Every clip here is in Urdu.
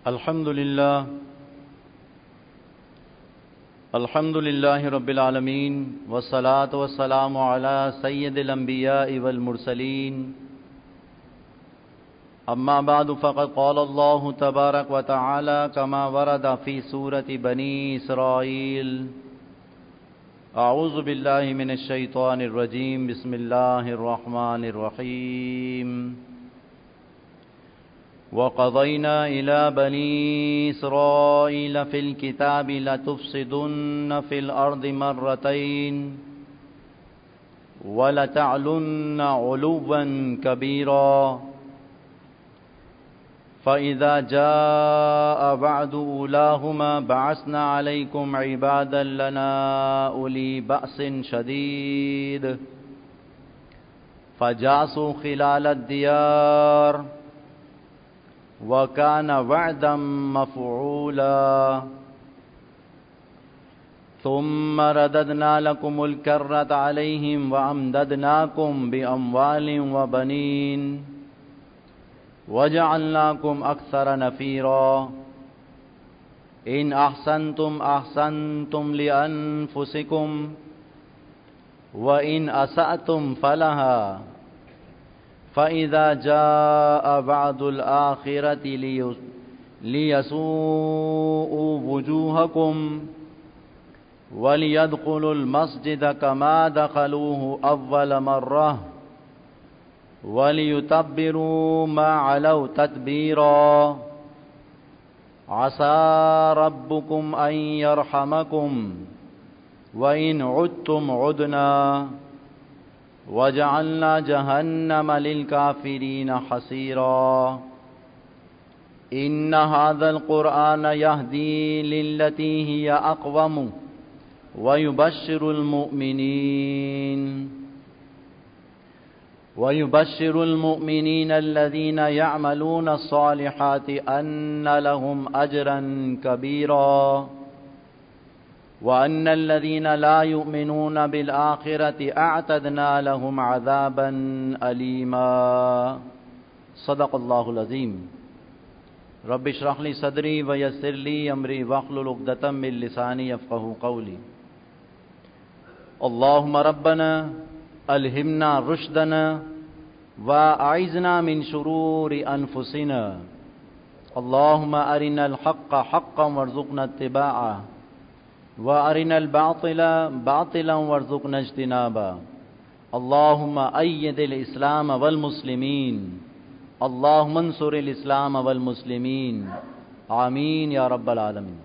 الحمد لله رب العالمين والصلاة والسلام على سيد الأنبياء والمرسلين أما بعد فقد قال الله تبارك وتعالى كما ورد في سورة بني إسرائيل أعوذ بالله من الشيطان الرجيم بسم الله الرحمن الرحيم وَقَضَيْنَا إِلَى بَنِي إِسْرَائِيلَ فِي الْكِتَابِ لَتُفْسِدُنَّ فِي الْأَرْضِ مَرَّتَيْنِ وَلَتَعْلُنَّ عُلُوًّا كَبِيرًا فَإِذَا جَاءَ وَعْدُ أُولَاهُمَا بَعَثْنَا عَلَيْكُمْ عِبَادًا لَنَا أُولِي بَأْسٍ شَدِيدٍ فَجَاسُوا خِلَالَ الدِّيَارِ وَكَانَ وَعْدًا مَفْعُولًا ثُمَّ رَدَدْنَا لَكُمُ الْكَرَّةَ عَلَيْهِمْ وَأَمْدَدْنَاكُمْ بِأَمْوَالٍ وَبَنِينَ وَجَعَلْنَاكُمْ أَكْثَرَ نَفِيرًا إِنْ أَحْسَنْتُمْ أَحْسَنْتُمْ لِأَنفُسِكُمْ وَإِنْ أَسَأْتُمْ فَلَهَا فَإِذَا جَاءَ وَعْدُ الْآخِرَةِ لِيَسُوءُوا وُجُوهَكُمْ وَلِيَدْخُلُوا الْمَسْجِدَ كَمَا دَخَلُوهُ أَوَّلَ مَرَّةٍ وَلِيُتَبِّرُوا مَا عَلَوْا تَتْبِيرًا عَسَى رَبُّكُمْ أَنْ يَرْحَمَكُمْ وَإِنْ عُدْتُمْ عُدْنَا وَجَعَلْنَا جَهَنَّمَ لِلْكَافِرِينَ حَصِيرًا إِنَّ هَذَا الْقُرْآنَ يَهْدِي لِلَّتِي هِيَ أَقْوَمُ وَيُبَشِّرُ الْمُؤْمِنِينَ الَّذِينَ يَعْمَلُونَ الصَّالِحَاتِ أَنَّ لَهُمْ أَجْرًا كَبِيرًا وَأَنَّ الَّذِينَ لَا يُؤْمِنُونَ بِالْآخِرَةِ أَعْتَدْنَا لَهُمْ عَذَابًا أَلِيمًا صدق اللہ العظیم رب اشرح لي صدری ويسر لي أمری واحلل عقدة من لسانی يفقهوا قولی اللهم ربنا ألهمنا رشدنا وأعذنا من شرور أنفسنا اللهم أرنا الحق حقا وارزقنا اتباعه وَأَرِنَا الْبَاطِلَ بَاطِلًا وَارْزُقْنَا اجْتِنَابَهُ اللهم أيد الإسلام والمسلمين اللهم انصر الإسلام والمسلمين آمین یا رب العالمین۔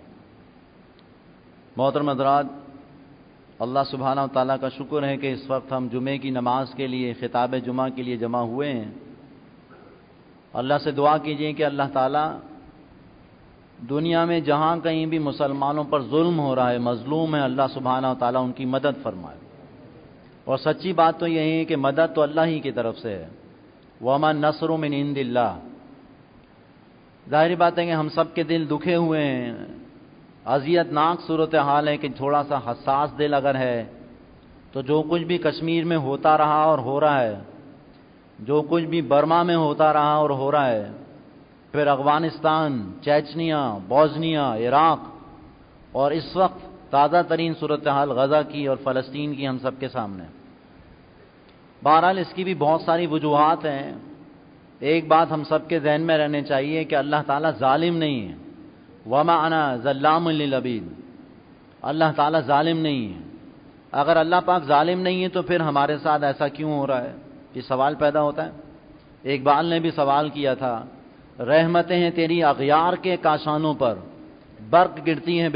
محترم حضرات، اللہ سبحانہ وتعالیٰ کا شکر ہے کہ اس وقت ہم جمعے کی نماز کے لیے خطاب جمعہ کے لیے جمع ہوئے ہیں۔ اللہ سے دعا کیجئے کہ اللہ تعالیٰ دنیا میں جہاں کہیں بھی مسلمانوں پر ظلم ہو رہا ہے، مظلوم ہے، اللہ سبحانہ و تعالیٰ ان کی مدد فرمائے۔ اور سچی بات تو یہ ہے کہ مدد تو اللہ ہی کی طرف سے ہے۔ وَمَا النَّصْرُ مِنْ عِنْدِ اللَّهِ۔ ظاہری بات ہے کہ ہم سب کے دل دکھے ہوئے ہیں، اذیت ناک صورتحال ہے کہ تھوڑا سا حساس دل اگر ہے تو جو کچھ بھی کشمیر میں ہوتا رہا اور ہو رہا ہے، جو کچھ بھی برما میں ہوتا رہا اور ہو رہا ہے، پھر افغانستان، چیچنیا، بوسنیا، عراق، اور اس وقت تازہ ترین صورتحال غزہ کی اور فلسطین کی ہم سب کے سامنے۔ بہرحال اس کی بھی بہت ساری وجوہات ہیں۔ ایک بات ہم سب کے ذہن میں رہنے چاہیے کہ اللہ تعالیٰ ظالم نہیں ہے۔ وَمَا أَنَا ظَلَّامٌ لِّلْعَبِيدِ۔ اللہ تعالیٰ ظالم نہیں ہے۔ اگر اللہ پاک ظالم نہیں ہے تو پھر ہمارے ساتھ ایسا کیوں ہو رہا ہے؟ یہ سوال پیدا ہوتا ہے۔ اقبال نے بھی سوال کیا تھا، رحمتیں ہیں تیری اغیار کے کاشانوں پر، برق گرتی ہیں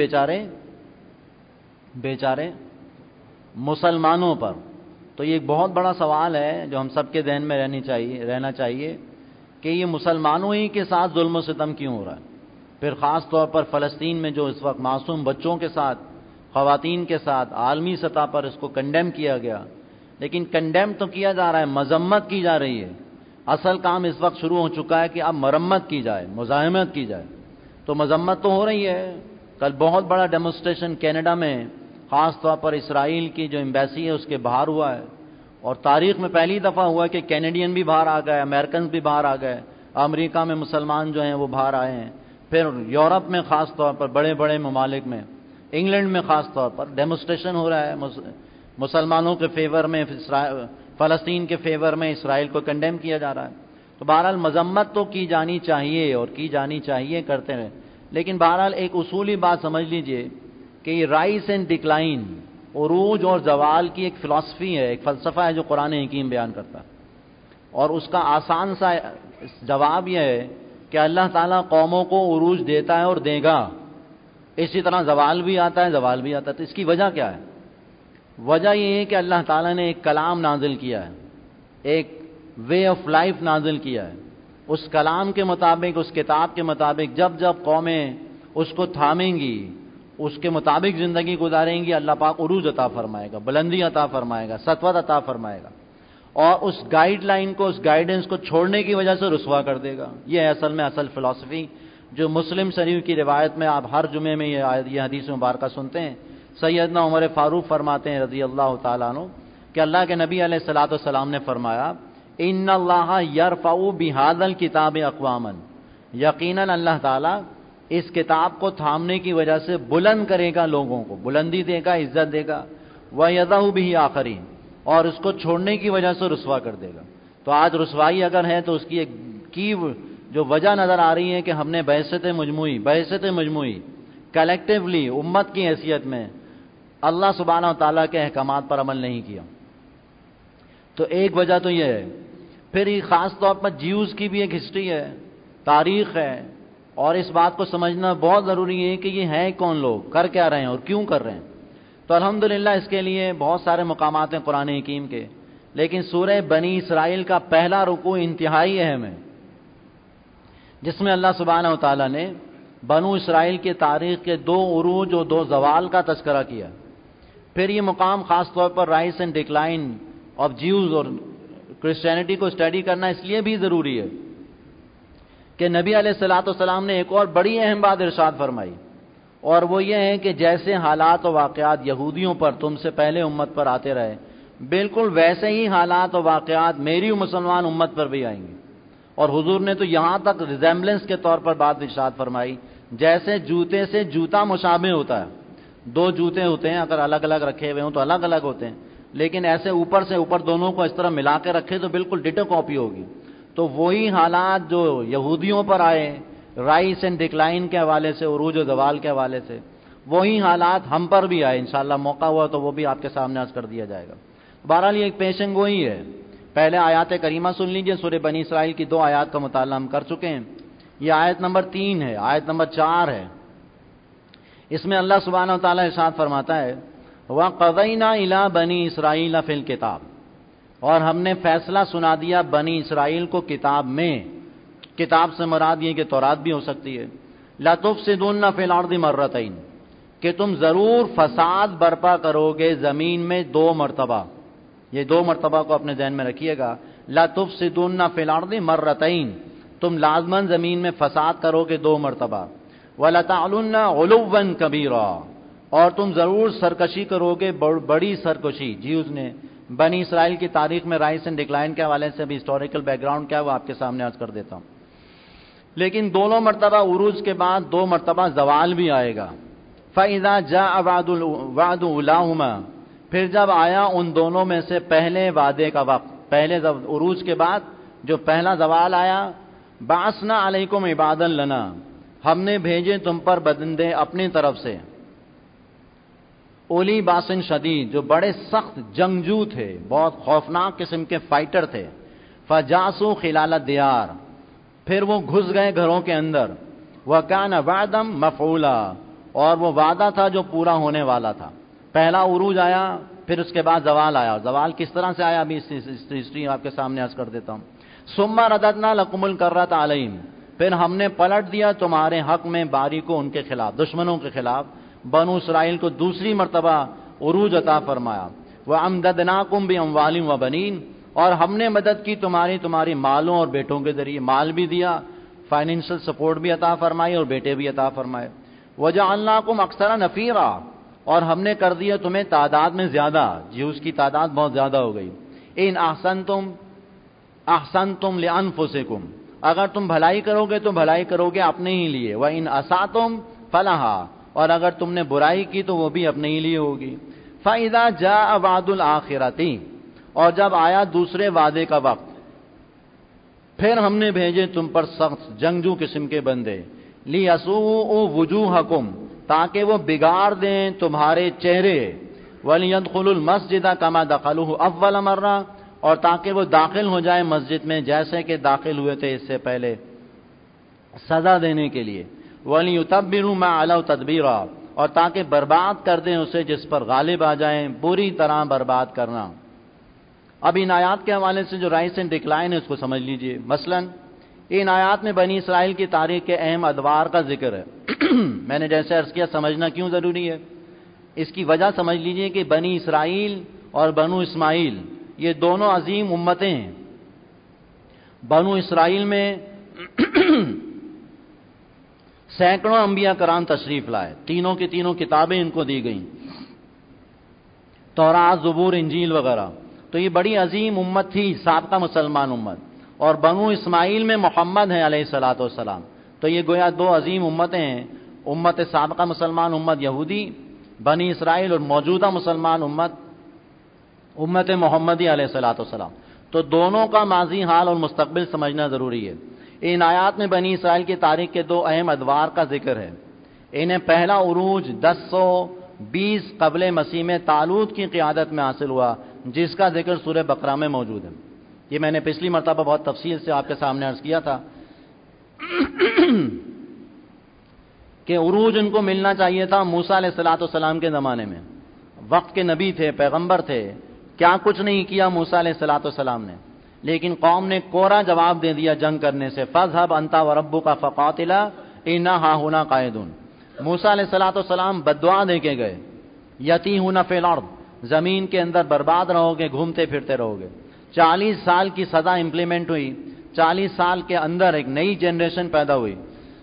بیچارے مسلمانوں پر۔ تو یہ ایک بہت بڑا سوال ہے جو ہم سب کے ذہن میں رہنا چاہیے کہ یہ مسلمانوں ہی کے ساتھ ظلم و ستم کیوں ہو رہا ہے؟ پھر خاص طور پر فلسطین میں جو اس وقت معصوم بچوں کے ساتھ، خواتین کے ساتھ عالمی سطح پر اس کو کنڈیم کیا گیا، لیکن کنڈیم تو کیا جا رہا ہے، مذمت کی جا رہی ہے۔ اصل کام اس وقت شروع ہو چکا ہے کہ اب مرمت کی جائے، مزاحمت کی جائے۔ تو مذمت تو ہو رہی ہے۔ کل بہت بڑا ڈیمونسٹریشن کینیڈا میں خاص طور پر اسرائیل کی جو ایمبیسی ہے اس کے باہر ہوا ہے، اور تاریخ میں پہلی دفعہ ہوا کہ کینیڈین بھی باہر آ گئے، امریکنز بھی باہر آ گئے، امریکہ میں مسلمان جو ہیں وہ باہر آئے ہیں۔ پھر یورپ میں خاص طور پر بڑے بڑے ممالک میں، انگلینڈ میں خاص طور پر ڈیمونسٹریشن ہو رہا ہے مسلمانوں کے فیور میں، فلسطین کے فیور میں اسرائیل کو کنڈیم کیا جا رہا ہے۔ تو بہرحال مذمت تو کی جانی چاہیے اور کی جانی چاہیے، کرتے رہیں، لیکن بہرحال ایک اصولی بات سمجھ لیجئے کہ یہ رائز اینڈ ڈکلائن، عروج اور زوال کی ایک فلسفی ہے، ایک فلسفہ ہے جو قرآن حکیم بیان کرتا ہے، اور اس کا آسان سا جواب یہ ہے کہ اللہ تعالیٰ قوموں کو عروج دیتا ہے اور دے گا، اسی طرح زوال بھی آتا ہے، زوال بھی آتا ہے۔ تو اس کی وجہ کیا ہے؟ وجہ یہ ہے کہ اللہ تعالیٰ نے ایک کلام نازل کیا ہے، ایک وے آف لائف نازل کیا ہے، اس کلام کے مطابق، اس کتاب کے مطابق جب جب قومیں اس کو تھامیں گی، اس کے مطابق زندگی گزاریں گی، اللہ پاک عروج عطا فرمائے گا، بلندی عطا فرمائے گا، سطوت عطا فرمائے گا، اور اس گائیڈ لائن کو، اس گائیڈنس کو چھوڑنے کی وجہ سے رسوا کر دے گا۔ یہ ہے اصل میں اصل فلسفی جو مسلم شریف کی روایت میں آپ ہر جمعے میں یہ حدیث مبارکہ سنتے ہیں۔ سیدنا عمر فاروق فرماتے ہیں رضی اللہ تعالیٰ عنہ کہ اللہ کے نبی علیہ الصلوۃ والسلام نے فرمایا، ان اللہ یرفع بہذا الکتاب اقواما، یقیناً اللہ تعالیٰ اس کتاب کو تھامنے کی وجہ سے بلند کرے گا، لوگوں کو بلندی دے گا، عزت دے گا، وَيَضَعُ بِهِ آخرین، اور اس کو چھوڑنے کی وجہ سے رسوا کر دے گا۔ تو آج رسوائی اگر ہے تو اس کی ایک کی جو وجہ نظر آ رہی ہے کہ ہم نے بعثت مجموعی کلیکٹیولی امت کی حیثیت میں اللہ سبحانہ و تعالیٰ کے احکامات پر عمل نہیں کیا۔ تو ایک وجہ تو یہ ہے۔ پھر یہ خاص طور پر جیوز کی بھی ایک ہسٹری ہے، تاریخ ہے، اور اس بات کو سمجھنا بہت ضروری ہے کہ یہ ہیں کون لوگ، کر کیا رہے ہیں اور کیوں کر رہے ہیں۔ تو الحمدللہ اس کے لیے بہت سارے مقامات ہیں قرآن حکیم کے، لیکن سورہ بنی اسرائیل کا پہلا رکوع انتہائی اہم ہے، جس میں اللہ سبحانہ و تعالیٰ نے بنو اسرائیل کے تاریخ کے 2 عروج اور 2 زوال کا تذکرہ کیا۔ پھر یہ مقام خاص طور پر rise and decline of Jews اور کرسچینٹی کو اسٹڈی کرنا اس لیے بھی ضروری ہے کہ نبی علیہ الصلوۃ والسلام نے ایک اور بڑی اہم بات ارشاد فرمائی، اور وہ یہ ہے کہ جیسے حالات و واقعات یہودیوں پر تم سے پہلے امت پر آتے رہے، بالکل ویسے ہی حالات و واقعات میری مسلمان امت پر بھی آئیں گے۔ اور حضور نے تو یہاں تک ریزیمبلنس کے طور پر بات ارشاد فرمائی، جیسے جوتے سے جوتا مشابہ ہوتا ہے، 2 جوتے ہوتے ہیں، اگر الگ الگ رکھے ہوئے ہوں تو الگ الگ ہوتے ہیں، لیکن ایسے اوپر سے اوپر دونوں کو اس طرح ملا کے رکھے تو بالکل ڈٹو کاپی ہوگی۔ تو وہی حالات جو یہودیوں پر آئے رائز اینڈ ڈکلائن کے حوالے سے، عروج و زوال کے حوالے سے، وہی حالات ہم پر بھی آئے، انشاءاللہ موقع ہوا تو وہ بھی آپ کے سامنے عرض کر دیا جائے گا۔ بہرحال یہ ایک پیشن گوئی ہے۔ پہلے آیات کریمہ سن لیجئے، سورہ بنی اسرائیل کی 2 آیات کا مطالعہ ہم کر چکے ہیں۔ یہ آیت نمبر 3 ہے، آیت نمبر 4 ہے۔ اس میں اللہ سبحانہ و تعالیٰ ارشاد فرماتا ہے، وَقَضَيْنَا إِلَىٰ بَنِي إِسْرَائِيلَ فِي الْكِتَابِ، اور ہم نے فیصلہ سنا دیا بنی اسرائیل کو کتاب میں۔ کتاب سے مراد یہ کہ تورات بھی ہو سکتی ہے۔ لَتُفْسِدُنَّ فِي الْأَرْضِ مَرَّتَيْنِ، کہ تم ضرور فساد برپا کرو گے زمین میں 2 مرتبہ۔ یہ 2 مرتبہ کو اپنے ذہن میں رکھیے گا، لَتُفْسِدُنَّ فِي الْأَرْضِ مَرَّتَيْنِ، تم لازماً زمین میں فساد کرو گے 2 مرتبہ۔ وَلَتَعْلُنَّ عُلُوًّا كَبِيرًا، اور تم ضرور سرکشی کرو گے، بڑی سرکشی۔ جیوز نے بنی اسرائیل کی تاریخ میں رائز اینڈ ڈکلائن کے حوالے سے بھی ہسٹوریکل بیک گراؤنڈ کیا ہے وہ آپ کے سامنے عرض کر دیتا ہوں۔ لیکن دونوں مرتبہ عروج کے بعد 2 مرتبہ زوال بھی آئے گا۔ فَإِذَا جَاءَ وَعْدُ أُولَاهُمَا، پھر جب آیا ان دونوں میں سے پہلے وعدے کا وقت، پہلے عروج کے بعد جو پہلا زوال آیا، بَعَثْنَا عَلَيْكُمْ عِبَادًا لَنَا، ہم نے بھیجے تم پر بندے اپنی طرف سے، اولی باسن شدید، جو بڑے سخت جنگجو تھے، بہت خوفناک قسم کے فائٹر تھے۔ فَجَاسُوا خِلَالَ الدِّيَارِ، پھر وہ گھس گئے گھروں کے اندر۔ وَكَانَ وَعْدًا مَفْعُولًا، اور وہ وعدہ تھا جو پورا ہونے والا تھا۔ پہلا عروج آیا، پھر اس کے بعد زوال آیا۔ زوال کس طرح سے آیا ابھی ہسٹری آپ کے سامنے عرض کر دیتا ہوں۔ ثُمَّ رَدَدْنَا لَكُمُ الْكَرَّةَ عَلَيْهِمْ، پھر ہم نے پلٹ دیا تمہارے حق میں باری کو ان کے خلاف، دشمنوں کے خلاف۔ بنو اسرائیل کو دوسری مرتبہ عروج عطا فرمایا۔ وَأَمْدَدْنَاكُمْ بِأَمْوَالٍ وَبَنِينَ، اور ہم نے مدد کی تمہاری مالوں اور بیٹوں کے ذریعے، مال بھی دیا، فائنینشل سپورٹ بھی عطا فرمائی اور بیٹے بھی عطا فرمائے۔ وَجَعَلْنَاكُمْ أَكْثَرَ نَفِيرًا، اور ہم نے کر دیا تمہیں تعداد میں زیادہ، جیوز کی تعداد بہت زیادہ ہو گئی۔ إِنْ أَحْسَنْتُمْ أَحْسَنْتُمْ لِأَنفُسِكُمْ، اگر تم بھلائی کرو گے تو بھلائی کرو گے اپنے ہی لیے، وَإِنْ أَسَأْتُمْ فَلَهَا، اور اگر تم نے برائی کی تو وہ بھی اپنے ہی لیے ہوگی۔ فَإِذَا جَاءَ وَعْدُ الْآخِرَةِ، اور جب آیا دوسرے وعدے کا وقت، پھر ہم نے بھیجے تم پر سخت جنگجو قسم کے بندے، لِيَسُوءُوا وُجُوهَكُمْ، تاکہ وہ بگاڑ دیں تمہارے چہرے، وَلِيَدْخُلُوا الْمَسْجِدَ كَمَا دَخَلُوهُ أَوَّلَ مَرَّةٍ، اور تاکہ وہ داخل ہو جائے مسجد میں جیسے کہ داخل ہوئے تھے اس سے پہلے، سزا دینے کے لیے، وَلِيُتَبِّرُوا مَا عَلَوْا تَتْبِيرًا، اور تاکہ برباد کر دیں اسے جس پر غالب آ جائیں، بری طرح برباد کرنا۔ اب ان آیات کے حوالے سے جو رائز اینڈ ڈکلائن ہے اس کو سمجھ لیجئے۔ مثلا ان آیات میں بنی اسرائیل کی تاریخ کے اہم ادوار کا ذکر ہے۔ میں نے جیسے عرض کیا سمجھنا کیوں ضروری ہے، اس کی وجہ سمجھ لیجئے کہ بنی اسرائیل اور بنو اسماعیل یہ دونوں عظیم امتیں ہیں۔ بنو اسرائیل میں سینکڑوں انبیاء کرام تشریف لائے، تینوں کی تینوں کتابیں ان کو دی گئیں، تورات، زبور، انجیل وغیرہ۔ تو یہ بڑی عظیم امت تھی، سابقہ مسلمان امت۔ اور بنو اسماعیل میں محمد ہیں علیہ الصلوۃ والسلام۔ تو یہ گویا دو عظیم امتیں ہیں، امت سابقہ مسلمان امت یہودی بنی اسرائیل، اور موجودہ مسلمان امت محمدی علیہ الصلوۃ والسلام۔ تو دونوں کا ماضی، حال اور مستقبل سمجھنا ضروری ہے۔ ان آیات میں بنی اسرائیل کی تاریخ کے دو اہم ادوار کا ذکر ہے۔ انہیں پہلا عروج 1020 قبل مسیح میں طالوت کی قیادت میں حاصل ہوا، جس کا ذکر سورہ بقرہ میں موجود ہے۔ یہ میں نے پچھلی مرتبہ بہت تفصیل سے آپ کے سامنے عرض کیا تھا کہ عروج ان کو ملنا چاہیے تھا موسیٰ علیہ السلام کے زمانے میں، وقت کے نبی تھے، پیغمبر تھے، کیا کچھ نہیں کیا موسیٰ علیہ السلام نے، لیکن قوم نے کوڑا جواب دے دیا جنگ کرنے سے، فَاذْهَبْ أَنْتَ وَرَبُّكَ فَقَاتِلَا إِنَّا هَاهُنَا قَاعِدُونَ۔ موسیٰ علیہ السلام بددعا دے کے گئے، یَتِیہُونَ فِی الْأَرْضِ، زمین کے اندر برباد رہو گے، گھومتے پھرتے رہو گے۔ 40 سال کی سزا امپلیمنٹ ہوئی، 40 سال کے اندر ایک نئی جنریشن پیدا ہوئی،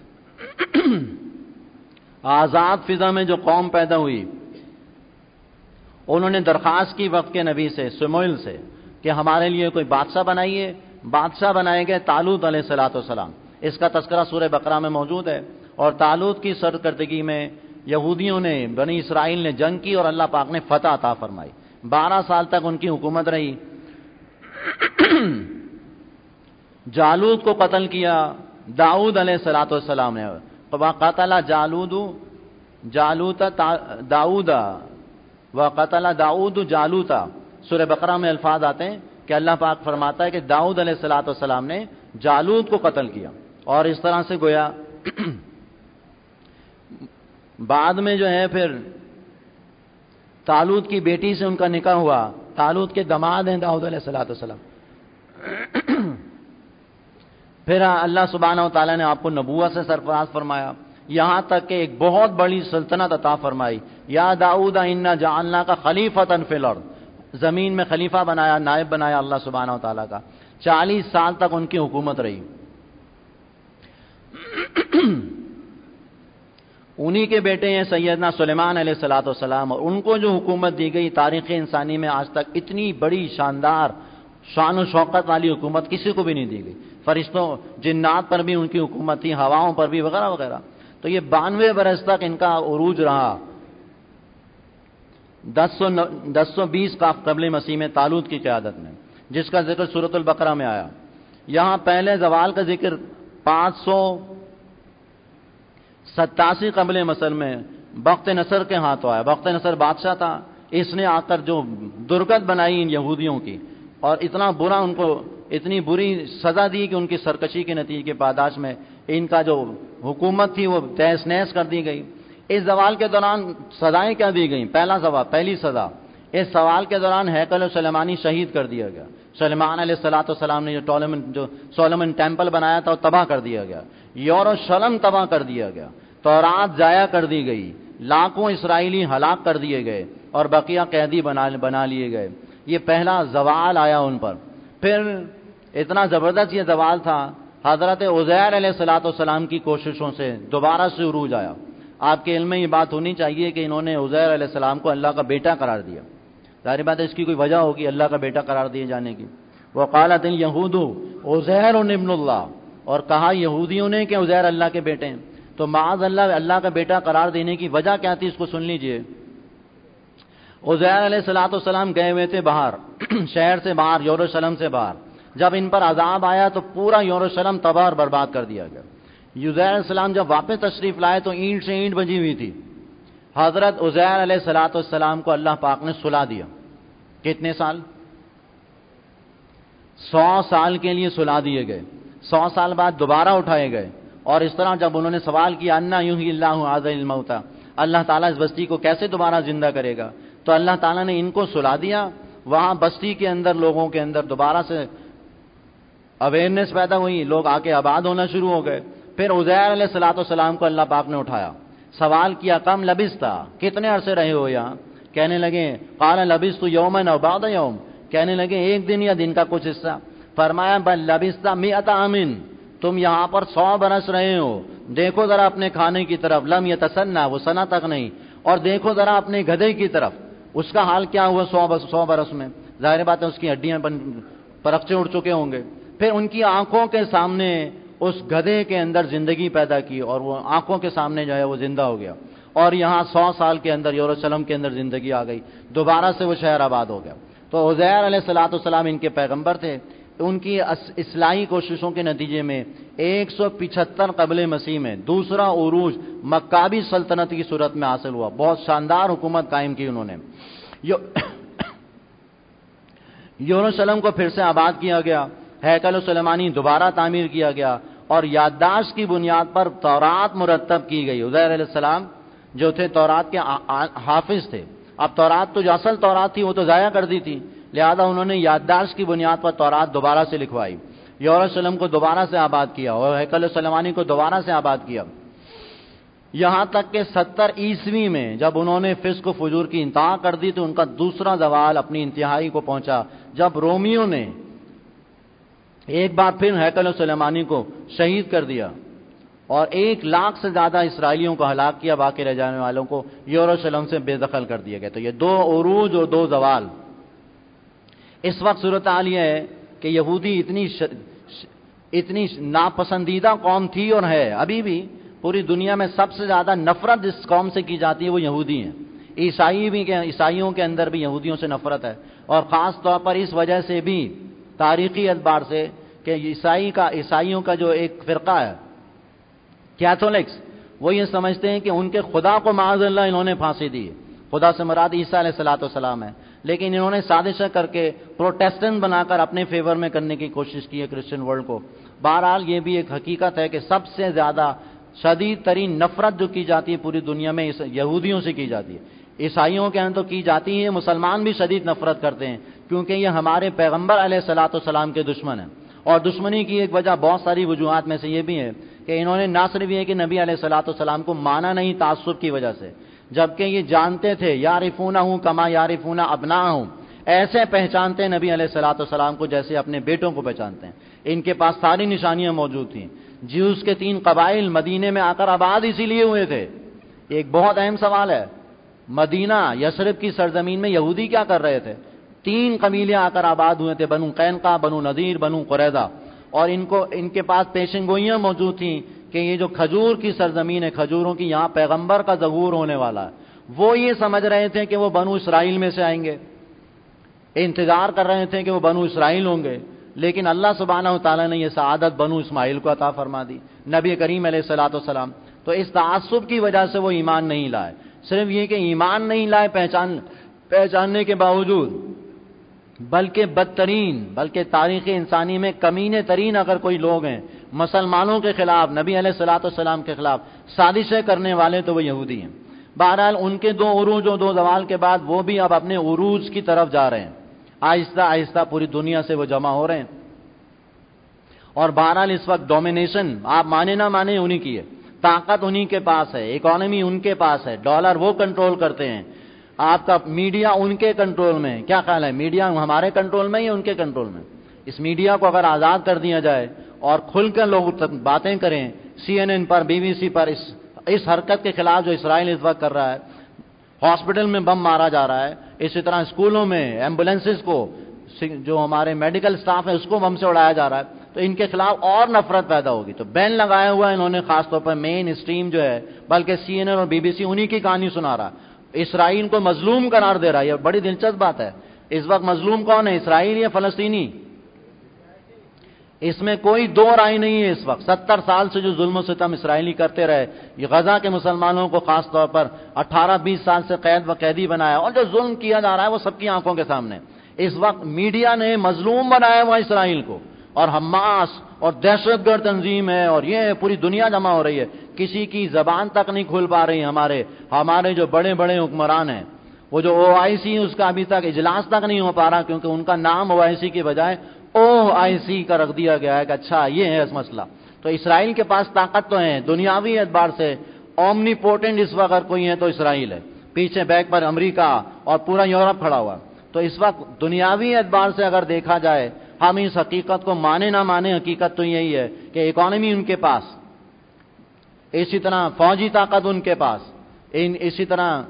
آزاد فضا میں جو قوم پیدا ہوئی، انہوں نے درخواست کی وقت کے نبی سے، سموئیل سے، کہ ہمارے لیے کوئی بادشاہ بنائیے۔ بادشاہ بنائے گئے طالوت علیہ السلام۔ اس کا تذکرہ سورہ بقرہ میں موجود ہے۔ اور طالوت کی سرکردگی میں یہودیوں نے، بنی اسرائیل نے جنگ کی اور اللہ پاک نے فتح عطا فرمائی۔ 12 سال تک ان کی حکومت رہی۔ جالوت کو قتل کیا داؤد علیہ السلام نے، وقتل داؤد جالوتا۔ سورہ بقرہ میں الفاظ آتے ہیں کہ اللہ پاک فرماتا ہے کہ داؤد علیہ السلام نے جالوت کو قتل کیا۔ اور اس طرح سے گویا بعد میں جو ہے پھر طالوت کی بیٹی سے ان کا نکاح ہوا، طالوت کے داماد ہیں داؤد علیہ السلام۔ پھر اللہ سبحانہ و تعالیٰ نے آپ کو نبوت سے سرفراز فرمایا، یہاں تک کہ ایک بہت بڑی سلطنت عطا فرمائی۔ یا داؤد انا جعلناک خلیفۃ فی الارض، زمین میں خلیفہ بنایا، نائب بنایا اللہ سبحانہ و تعالیٰ کا۔ 40 سال تک ان کی حکومت رہی۔ انہی کے بیٹے ہیں سیدنا سلیمان علیہ السلام، اور ان کو جو حکومت دی گئی، تاریخ انسانی میں آج تک اتنی بڑی شاندار شان و شوکت والی حکومت کسی کو بھی نہیں دی گئی۔ فرشتوں، جنات پر بھی ان کی حکومت تھی، ہواؤں پر بھی، وغیرہ وغیرہ۔ تو یہ 92 برس تک ان کا عروج رہا۔ 1020 قبل مسیح میں طالوت کی قیادت میں، جس کا ذکر سورۃ البقرہ میں آیا۔ یہاں پہلے زوال کا ذکر 587 قبل مسیح میں بخت نصر کے ہاتھوں آیا۔ بخت نصر بادشاہ تھا، اس نے آ کر جو درگت بنائی ان یہودیوں کی، اور اتنا برا ان کو، اتنی بری سزا دی کہ ان کی سرکشی کے نتیجے کے پاداش میں ان کا جو حکومت تھی وہ تہس نہس کر دی گئی۔ اس زوال کے دوران سزائیں کیا دی گئیں؟ پہلی سزا، اس سوال کے دوران ہیکل سلیمانی شہید کر دیا گیا۔ سلیمان علیہ السلام نے جو سولومن ٹیمپل بنایا تھا وہ تباہ کر دیا گیا، یروشلم تباہ کر دیا گیا، تورات ضائع کر دی گئی، لاکھوں اسرائیلی ہلاک کر دیے گئے اور بقیہ قیدی بنا لیے گئے۔ یہ پہلا زوال آیا ان پر۔ پھر اتنا زبردست یہ زوال تھا، حضرت عزیر علیہ السلام کی کوششوں سے دوبارہ سے عروج آیا۔ آپ کے علم میں یہ بات ہونی چاہیے کہ انہوں نے عزیر علیہ السلام کو اللہ کا بیٹا قرار دیا۔ ظاہر بات ہے اس کی کوئی وجہ ہوگی اللہ کا بیٹا قرار دیے جانے کی۔ وقالت الیہود عزیر ابن اللہ، اور کہا یہودیوں نے کہ عزیر اللہ کے بیٹے ہیں، تو معاذ اللہ اللہ کا بیٹا قرار دینے کی وجہ کیا تھی اس کو سن لیجئے۔ عزیر علیہ السلام گئے ہوئے تھے باہر شہر سے باہر، یروشلم سے باہر، جب ان پر عذاب آیا تو پورا یروشلم تباہ اور برباد کر دیا گیا۔ عزیر علیہ السلام جب واپس تشریف لائے تو اینٹ سے اینٹ بجی ہوئی تھی۔ حضرت عزیر علیہ السلام کو اللہ پاک نے سلا دیا۔ کتنے سال؟ 100 سال کے لیے سلا دیے گئے۔ 100 سال بعد دوبارہ اٹھائے گئے، اور اس طرح جب انہوں نے سوال کیا انا یحیی اللہ ھذا الموتى، اللہ تعالیٰ اس بستی کو کیسے دوبارہ زندہ کرے گا، تو اللہ تعالیٰ نے ان کو سلا دیا۔ وہاں بستی کے اندر لوگوں کے اندر دوبارہ سے اویئرنیس پیدا ہوئی، لوگ آ کے آباد ہونا شروع ہو گئے۔ پھر عزیر علیہ السلام کو اللہ پاک نے اٹھایا، سوال کیا کم لبثتا، کتنے عرصے رہے ہو یہاں؟ کہنے لگے قال لبثت یوما او بعض یوم، کہنے لگے ایک دن یا دن کا کچھ حصہ۔ فرمایا بل لبثت 100 عام، تم یہاں پر 100 برس رہے ہو۔ دیکھو ذرا اپنے کھانے کی طرف، لم یتسنى، وہ سنا تک نہیں، اور دیکھو ذرا اپنے گدھے کی طرف، اس کا حال کیا ہوا 100 برس میں؟ ظاہر بات ہے اس کی ہڈیاں پرخچے اڑ چکے ہوں گے۔ پھر ان کی آنکھوں کے سامنے اس گدھے کے اندر زندگی پیدا کی، اور وہ آنکھوں کے سامنے جو ہے وہ زندہ ہو گیا، اور یہاں 100 سال کے اندر یروشلم کے اندر زندگی آ گئی، دوبارہ سے وہ شہر آباد ہو گیا۔ تو عزیر علیہ السلام ان کے پیغمبر تھے۔ ان کی اصلاحی کوششوں کے نتیجے میں 175 قبل مسیح میں دوسرا عروج مکابی سلطنت کی صورت میں حاصل ہوا۔ بہت شاندار حکومت قائم کی انہوں نے۔ یروشلم کو پھر سے آباد کیا گیا، ہیکل سلیمانی دوبارہ تعمیر کیا گیا، اور یادداشت کی بنیاد پر تورات مرتب کی گئی۔ عزیر علیہ السلام جو تھے تورات کے حافظ تھے۔ اب تورات تو جو اصل تورات تھی وہ تو ضائع کر دی تھی، لہذا انہوں نے یادداشت کی بنیاد پر تورات دوبارہ سے لکھوائی، یروشلم کو دوبارہ سے آباد کیا، اور ہیکل سلیمانی کو دوبارہ سے آباد کیا، یہاں تک کہ 70 عیسوی میں جب انہوں نے فسق و فجور کی انتہا کر دی تو ان کا دوسرا زوال اپنی انتہائی کو پہنچا، جب رومیوں نے ایک بار پھر ہیکل سلیمانی کو شہید کر دیا، اور 1 لاکھ سے زیادہ اسرائیلیوں کو ہلاک کیا، باقی رہ جانے والوں کو یروشلم سے بے دخل کر دیا گیا۔ تو یہ 2 عروج اور 2 زوال۔ اس وقت صورتحال یہ ہے کہ یہودی اتنی ناپسندیدہ قوم تھی اور ہے، ابھی بھی پوری دنیا میں سب سے زیادہ نفرت جس قوم سے کی جاتی ہے وہ یہودی ہیں۔ عیسائیوں کے اندر بھی یہودیوں سے نفرت ہے، اور خاص طور پر اس وجہ سے بھی تاریخی اعتبار سے کہ عیسائیوں کا جو ایک فرقہ ہے کیتھولکس، وہ یہ سمجھتے ہیں کہ ان کے خدا کو معاذ اللہ انہوں نے پھانسی دی ہے۔ خدا سے مراد عیسیٰ علیہ السلام ہے، لیکن انہوں نے سازشیں کر کے پروٹیسٹنٹ بنا کر اپنے فیور میں کرنے کی کوشش کی ہے کرسچن ورلڈ کو۔ بہرحال یہ بھی ایک حقیقت ہے کہ سب سے زیادہ شدید ترین نفرت جو کی جاتی ہے پوری دنیا میں یہودیوں سے کی جاتی ہے۔ عیسائیوں کے اندر تو کی جاتی ہے، مسلمان بھی شدید نفرت کرتے ہیں، کیونکہ یہ ہمارے پیغمبر علیہ السلام کے دشمن ہیں۔ اور دشمنی کی ایک وجہ بہت ساری وجوہات میں سے یہ بھی ہے کہ انہوں نے نہ صرف یہ کہ نبی علیہ السلام کو مانا نہیں تعصب کی وجہ سے، جبکہ یہ جانتے تھے یعرفونہ کما یعرفون ابناءہم، ایسے پہچانتے نبی علیہ السلام کو جیسے اپنے بیٹوں کو پہچانتے ہیں۔ ان کے پاس ساری نشانیاں موجود تھیں۔ جیوس کے 3 قبائل مدینے میں آ کر آباد اسی لیے ہوئے تھے۔ ایک بہت اہم سوال ہے، مدینہ یثرب کی سرزمین میں یہودی کیا کر رہے تھے؟ 3 قبیلے آ کر آباد ہوئے تھے، بنو قینقاع، بنو نذیر، بنو قریظہ، اور ان کے پاس پیشن گوئیاں موجود تھیں کہ یہ جو کھجور کی سرزمین ہے، کھجوروں کی، یہاں پیغمبر کا ظہور ہونے والا ہے۔ وہ یہ سمجھ رہے تھے کہ وہ بنو اسرائیل میں سے آئیں گے، انتظار کر رہے تھے کہ وہ بنو اسرائیل ہوں گے، لیکن اللہ سبحانہ و تعالیٰ نے یہ سعادت بنو اسماعیل کو عطا فرما دی، نبی کریم علیہ السلام۔ تو اس تعصب کی وجہ سے وہ ایمان نہیں لائے، صرف یہ کہ ایمان نہیں لائے پہچاننے کے باوجود، بلکہ تاریخ انسانی میں کمینے ترین اگر کوئی لوگ ہیں مسلمانوں کے خلاف، نبی علیہ السلام کے خلاف سازشیں کرنے والے، تو وہ یہودی ہیں۔ بہرحال ان کے 2 عروج اور 2 زوال کے بعد وہ بھی اب اپنے عروج کی طرف جا رہے ہیں، آہستہ آہستہ پوری دنیا سے وہ جمع ہو رہے ہیں۔ اور بہرحال اس وقت ڈومینیشن آپ مانے نہ مانے انہی کی ہے، طاقت انہی کے پاس ہے، اکانومی ان کے پاس ہے، ڈالر وہ کنٹرول کرتے ہیں، آپ کا میڈیا ان کے کنٹرول میں ہے۔ کیا خیال ہے، میڈیا ہمارے کنٹرول میں یا ان کے کنٹرول میں؟ اس میڈیا کو اگر آزاد کر دیا جائے اور کھل کر لوگ باتیں کریں، CNN پر، BBC پر اس حرکت کے خلاف جو اسرائیل اس وقت کر رہا ہے، ہاسپٹل میں بم مارا جا رہا ہے، اسی طرح اسکولوں میں ایمبولینسز کو، جو ہمارے میڈیکل سٹاف ہے اس کو بم سے اڑایا جا رہا ہے، تو ان کے خلاف اور نفرت پیدا ہوگی. تو بین لگایا ہوا انہوں نے خاص طور پر مین اسٹریم جو ہے, بلکہ CNN اور BBC انہی کی کہانی سنا رہا, اسرائیل کو مظلوم قرار دے رہا ہے. یہ بڑی دلچسپ بات ہے. اس وقت مظلوم کون ہے, اسرائیل یا فلسطینی؟ اس میں کوئی دو رائے نہیں ہے. اس وقت 70 سال سے جو ظلم و ستم اسرائیلی کرتے رہے, یہ غزہ کے مسلمانوں کو خاص طور پر 18-20 سال سے قید و قیدی بنایا, اور جو ظلم کیا جا رہا ہے وہ سب کی آنکھوں کے سامنے. اس وقت میڈیا نے مظلوم بنایا ہوا اسرائیل کو, اور حماس اور دہشت گرد تنظیم ہے, اور یہ پوری دنیا جمع ہو رہی ہے. کسی کی زبان تک نہیں کھل پا رہی. ہمارے جو بڑے بڑے حکمران ہیں, وہ جو OIC اس کا ابھی تک اجلاس تک نہیں ہو پا رہا, کیونکہ ان کا نام OIC کی بجائے OIC کا رکھ دیا گیا ہے کہ اچھا یہ ہے اس مسئلہ. تو اسرائیل کے پاس طاقت تو ہے, دنیاوی اعتبار سے اومنی پوٹنٹ اس وقت اگر کوئی ہے تو اسرائیل ہے. پیچھے بیک پر امریکہ اور پورا یورپ کھڑا ہوا. تو اس وقت دنیاوی اعتبار سے اگر دیکھا جائے, ہم اس حقیقت کو مانے نہ مانے, حقیقت تو یہی ہے کہ اکانومی ان کے پاس, اسی طرح فوجی طاقت ان کے پاس, اسی طرح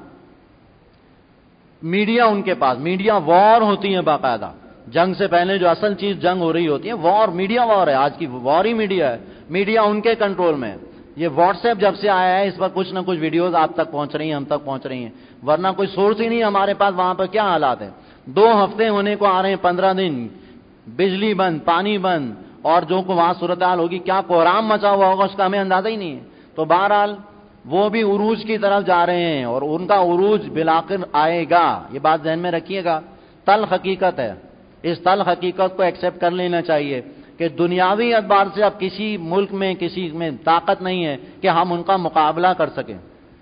میڈیا ان کے پاس. میڈیا وار ہوتی ہے باقاعدہ. جنگ سے پہلے جو اصل چیز جنگ ہو رہی ہوتی ہے وار, میڈیا وار ہے. آج کی وار ہی میڈیا ہے. میڈیا ان کے کنٹرول میں. یہ واٹس ایپ جب سے آیا ہے اس وقت کچھ نہ کچھ ویڈیوز آپ تک پہنچ رہی ہیں, ہم تک پہنچ رہی ہیں, ورنہ کوئی سورس ہی نہیں ہمارے پاس. وہاں پر کیا حالات ہیں, 2 ہفتے ہونے کو آ رہے ہیں, 15 دن بجلی بند, پانی بند, اور جو کو وہاں صورتحال ہوگی, کیا کوہرام مچا ہوا ہوگا اس کا ہمیں اندازہ ہی نہیں ہے. تو بہرحال وہ بھی عروج کی طرف جا رہے ہیں, اور ان کا عروج بالآخر آئے گا. یہ بات ذہن میں رکھیے گا. تلخ حقیقت ہے. اس تلخ حقیقت کو ایکسپٹ کر لینا چاہیے کہ دنیاوی اعتبار سے اب کسی ملک میں, کسی میں طاقت نہیں ہے کہ ہم ان کا مقابلہ کر سکیں.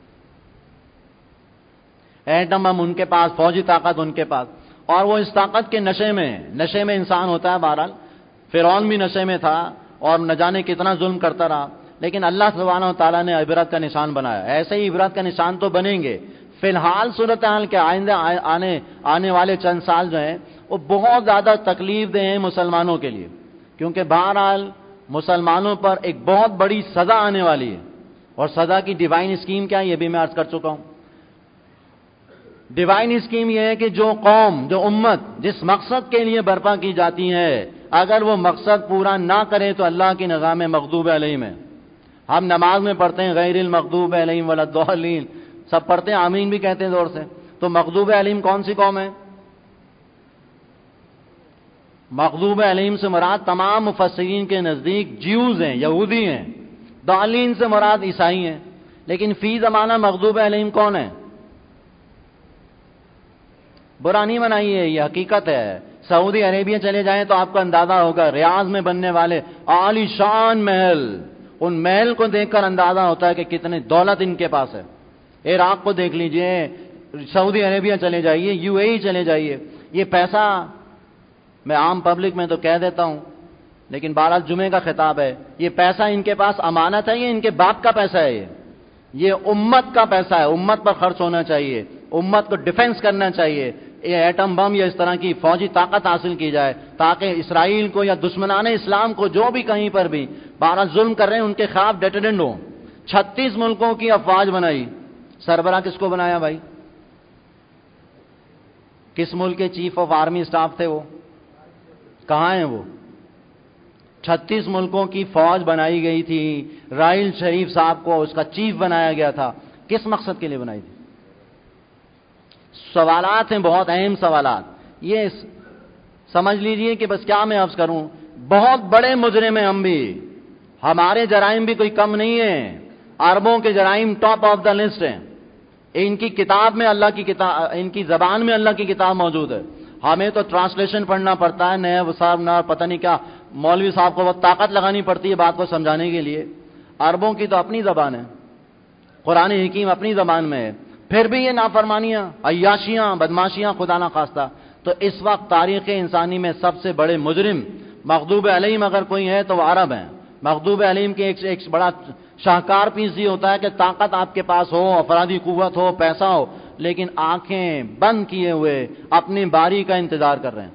ایٹم بم ان کے پاس, فوجی طاقت ان کے پاس, اور وہ اس طاقت کے نشے میں انسان ہوتا ہے. بہرحال فرعون بھی نشے میں تھا اور نہ جانے کتنا ظلم کرتا رہا, لیکن اللہ سبحانہ و تعالیٰ نے عبرت کا نشان بنایا. ایسے ہی عبرت کا نشان تو بنیں گے. فی الحال صورتحال کے آئندہ آنے والے چند سال جو ہیں وہ بہت زیادہ تکلیف دہ ہیں مسلمانوں کے لیے, کیونکہ بہرحال مسلمانوں پر ایک بہت بڑی سزا آنے والی ہے. اور سزا کی ڈیوائن اسکیم کیا ہے یہ بھی میں عرض کر چکا ہوں. ڈیوائن اسکیم یہ ہے کہ جو قوم, جو امت جس مقصد کے لیے برپا کی جاتی ہے, اگر وہ مقصد پورا نہ کرے تو اللہ کی نظام مغضوب علیہم ہے. ہم نماز میں پڑھتے ہیں غیر المغضوب علیہم ولا الضالین, سب پڑھتے ہیں, آمین بھی کہتے ہیں زور سے. تو مغضوب علیہم کون سی قوم ہے؟ مغضوب علیہم سے مراد تمام مفسرین کے نزدیک جیوز ہیں, یہودی ہیں. ضالین سے مراد عیسائی ہیں. لیکن فی زمانہ مغضوب علیہم کون ہے؟ برا نہیں منائیے, یہ حقیقت ہے. سعودی عربیہ چلے جائیں تو آپ کو اندازہ ہوگا, ریاض میں بننے والے عالی شان محل, ان محل کو دیکھ کر اندازہ ہوتا ہے کہ کتنے دولت ان کے پاس ہے. عراق کو دیکھ لیجئے, سعودی عربیہ چلے جائیے, UAE چلے جائیے. یہ پیسہ میں عام پبلک میں تو کہہ دیتا ہوں, لیکن بہرحال جمعے کا خطاب ہے, یہ پیسہ ان کے پاس امانت ہے, یہ ان کے باپ کا پیسہ ہے. یہ امت کا پیسہ ہے, امت پر خرچ ہونا چاہیے, امت کو ڈیفنس کرنا چاہیے. یہ ایٹم بم یا اس طرح کی فوجی طاقت حاصل کی جائے تاکہ اسرائیل کو یا دشمنان اسلام کو جو بھی کہیں پر بھی بہرحال ظلم کر رہے ہیں ان کے خلاف ڈیٹرڈنٹ ہو. 36 ملکوں کی افواج بنائی. سربراہ کس کو بنایا بھائی؟ کس ملک کے چیف آف آرمی اسٹاف تھے وہ؟ کہاں ہیں وہ؟ 36 ملکوں کی فوج بنائی گئی تھی. راحیل شریف صاحب کو اس کا چیف بنایا گیا تھا. کس مقصد کے لیے بنائی تھی؟ سوالات ہیں, بہت اہم سوالات. یہ سمجھ لیجئے کہ بس کیا میں عرض کروں, بہت بڑے مجرم ہیں ہم بھی, ہمارے جرائم بھی کوئی کم نہیں ہیں. عربوں کے جرائم ٹاپ آف دا لسٹ ہیں. ان کی کتاب میں اللہ کی کتاب, ان کی زبان میں اللہ کی کتاب موجود ہے. ہمیں تو ٹرانسلیشن پڑھنا پڑتا ہے, نئے وصاب نہ پتہ نہیں کیا, مولوی صاحب کو بہت طاقت لگانی پڑتی ہے بات کو سمجھانے کے لیے. عربوں کی تو اپنی زبان ہے, قرآن حکیم اپنی زبان میں ہے, پھر بھی یہ نافرمانیاں, عیاشیاں, بدماشیاں خدا نہ خواستہ. تو اس وقت تاریخ انسانی میں سب سے بڑے مجرم مغضوب علیہم اگر کوئی ہے تو وہ عرب ہیں. مغضوب علیہم کے ایک بڑا شاہکار پیس یہ ہوتا ہے کہ طاقت آپ کے پاس ہو, افرادی قوت ہو, پیسہ ہو, لیکن آنکھیں بند کیے ہوئے اپنی باری کا انتظار کر رہے ہیں.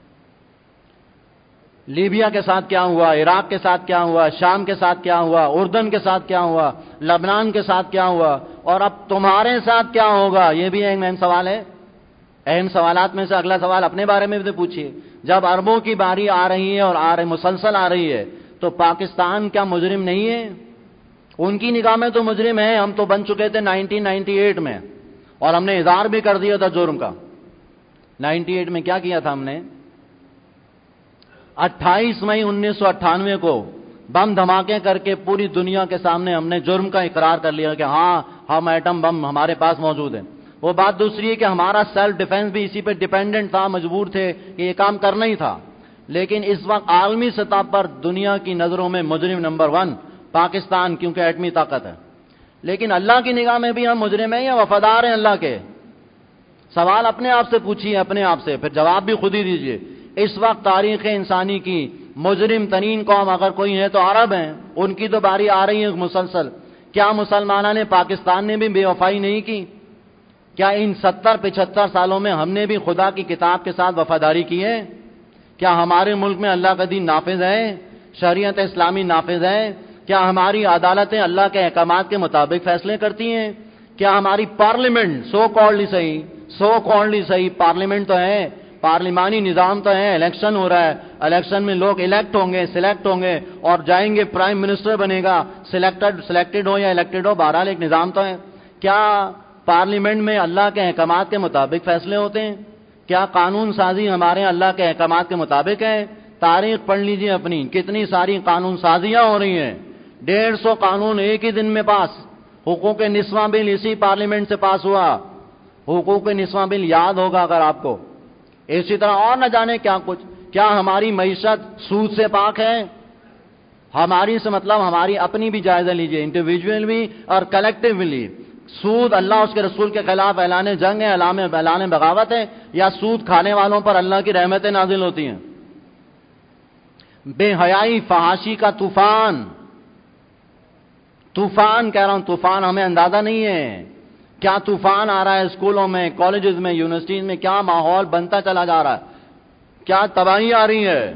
لیبیا کے ساتھ کیا ہوا, عراق کے ساتھ کیا ہوا, شام کے ساتھ کیا ہوا, اردن کے ساتھ کیا ہوا, لبنان کے ساتھ کیا ہوا, اور اب تمہارے ساتھ کیا ہوگا, یہ بھی ایک اہم سوال ہے. اہم سوالات میں سے اگلا سوال اپنے بارے میں بھی پوچھیے. جب عربوں کی باری آ رہی ہے اور مسلسل آ رہی ہے تو پاکستان کیا مجرم نہیں ہے؟ ان کی نگاہ میں تو مجرم ہے. ہم تو بن چکے تھے 1998 میں اور ہم نے اظہار بھی کر دیا تھا جرم کا. 98 میں کیا کیا تھا ہم نے؟ 28 مئی 1998 کو بم دھماکے کر کے پوری دنیا کے سامنے ہم نے جرم کا اقرار کر لیا کہ ہاں ہم ایٹم بم ہمارے پاس موجود ہیں. وہ بات دوسری ہے کہ ہمارا سیلف ڈیفenس بھی اسی پہ ڈیپینڈنٹ تھا, مجبور تھے کہ یہ کام کرنا ہی تھا. لیکن اس وقت عالمی سطح پر دنیا کی نظروں میں مجرم نمبر 1 پاکستان, کیونکہ ایٹمی طاقت ہے. لیکن اللہ کی نگاہ میں بھی ہم مجرم ہیں یا وفادار ہیں اللہ کے؟ سوال اپنے آپ سے پوچھیے, اپنے آپ سے, پھر جواب بھی خود ہی دیجئے. اس وقت تاریخ انسانی کی مجرم ترین قوم اگر کوئی ہے تو عرب ہیں. ان کی تو باری آ رہی ہے مسلسل. کیا مسلمانوں نے, پاکستان نے بھی بے وفائی نہیں کی؟ کیا ان 70-75 سالوں میں ہم نے بھی خدا کی کتاب کے ساتھ وفاداری کی ہے؟ کیا ہمارے ملک میں اللہ کا دین نافذ ہے؟ شریعت اسلامی نافذ ہے؟ کیا ہماری عدالتیں اللہ کے احکامات کے مطابق فیصلے کرتی ہیں؟ کیا ہماری پارلیمنٹ سو کالڈلی صحیح پارلیمنٹ تو ہے, پارلیمانی نظام تو ہے, الیکشن ہو رہا ہے, الیکشن میں لوگ الیکٹ ہوں گے, سلیکٹ ہوں گے اور جائیں گے, پرائم منسٹر بنے گا, سلیکٹڈ ہو یا الیکٹڈ ہو, بہرحال ایک نظام تو ہے. کیا پارلیمنٹ میں اللہ کے احکامات کے مطابق فیصلے ہوتے ہیں؟ کیا قانون سازی ہمارے اللہ کے احکامات کے مطابق ہے؟ تاریخ پڑھ لیجئے اپنی, کتنی ساری قانون سازیاں ہو رہی ہیں. 150 قانون ایک ہی دن میں پاس. حقوق نسواں بل اسی پارلیمنٹ سے پاس ہوا. حقوق نسواں بل یاد ہوگا اگر آپ کو. اسی طرح اور نہ جانے کیا کچھ. کیا ہماری معیشت سود سے پاک ہے؟ ہماری سے مطلب ہماری اپنی بھی جائزہ لیجئے, انڈیویجول بھی اور کلیکٹیولی. سود اللہ اس کے رسول کے خلاف اعلان جنگ ہے, اعلان بغاوت ہے, یا سود کھانے والوں پر اللہ کی رحمتیں نازل ہوتی ہیں؟ بے حیائی, فحاشی کا طوفان کہہ رہا ہوں, طوفان ہمیں اندازہ نہیں ہے. کیا طوفان آ رہا ہے اسکولوں میں, کالجز میں, یونیورسٹیز میں, کیا ماحول بنتا چلا جا رہا ہے, کیا تباہی آ رہی ہے,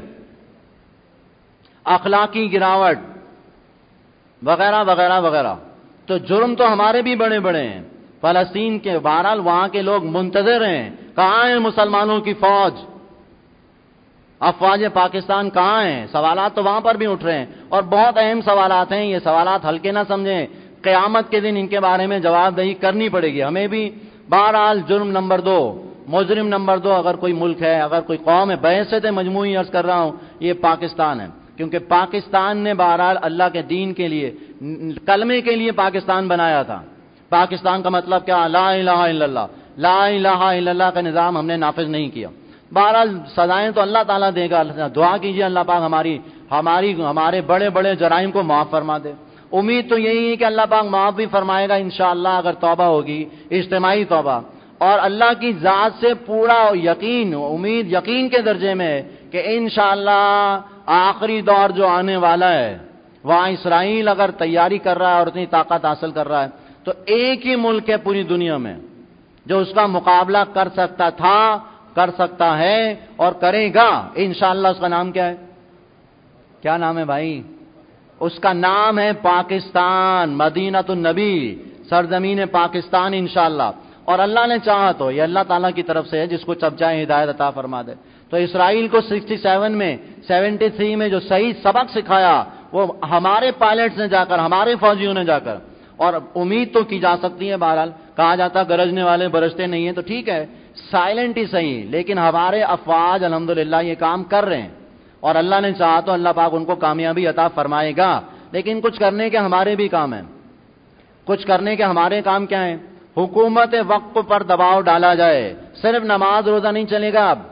اخلاقی گراوٹ وغیرہ وغیرہ وغیرہ. تو جرم تو ہمارے بھی بڑے بڑے ہیں. فلسطین کے, بہرحال وہاں کے لوگ منتظر ہیں, کہاں ہیں مسلمانوں کی فوج, افواج پاکستان کہاں ہیں؟ سوالات تو وہاں پر بھی اٹھ رہے ہیں اور بہت اہم سوالات ہیں. یہ سوالات ہلکے نہ سمجھیں, قیامت کے دن ان کے بارے میں جواب دہی کرنی پڑے گی ہمیں بھی. بہرحال جرم نمبر 2, مجرم نمبر 2 اگر کوئی ملک ہے, اگر کوئی قوم ہے, بحثیت مجموعی عرض کر رہا ہوں, یہ پاکستان ہے. کیونکہ پاکستان نے بہرحال اللہ کے دین کے لیے, کلمے کے لیے پاکستان بنایا تھا. پاکستان کا مطلب کیا؟ لا الہ الا اللہ. لا الہ الا اللہ کا نظام ہم نے نافذ نہیں کیا. بہرحال سزائیں تو اللہ تعالیٰ دے گا. دعا کیجئے اللہ پاک ہمارے بڑے بڑے جرائم کو معاف فرما دے. امید تو یہی ہے کہ اللہ پاک معاف بھی فرمائے گا انشاءاللہ, اگر توبہ ہوگی, اجتماعی توبہ. اور اللہ کی ذات سے پورا یقین, امید یقین کے درجے میں ہے کہ انشاءاللہ آخری دور جو آنے والا ہے, وہاں اسرائیل اگر تیاری کر رہا ہے اور اتنی طاقت حاصل کر رہا ہے, تو ایک ہی ملک ہے پوری دنیا میں جو اس کا مقابلہ کر سکتا تھا, کر سکتا ہے اور کرے گا انشاءاللہ. اس کا نام کیا ہے؟ کیا نام ہے بھائی؟ اس کا نام ہے پاکستان, مدینۃ النبی, سرزمین پاکستان انشاءاللہ. اور اللہ نے چاہا تو یہ اللہ تعالیٰ کی طرف سے ہے, جس کو چب چاہے ہدایت عطا فرما دے. تو اسرائیل کو 67 میں 73 میں جو صحیح سبق سکھایا وہ ہمارے پائلٹس نے جا کر, ہمارے فوجیوں نے جا کر, اور امید تو کی جا سکتی ہے. بہرحال کہا جاتا گرجنے والے برستے نہیں ہیں, تو ٹھیک ہے سائلنٹ ہی صحیح, لیکن ہمارے افواج الحمدللہ یہ کام کر رہے ہیں اور اللہ نے چاہا تو اللہ پاک ان کو کامیابی عطا فرمائے گا. لیکن کچھ کرنے کے ہمارے بھی کام ہیں. کچھ کرنے کے ہمارے کام کیا ہیں؟ حکومت وقت پر دباؤ ڈالا جائے. صرف نماز روزہ نہیں چلے گا, اب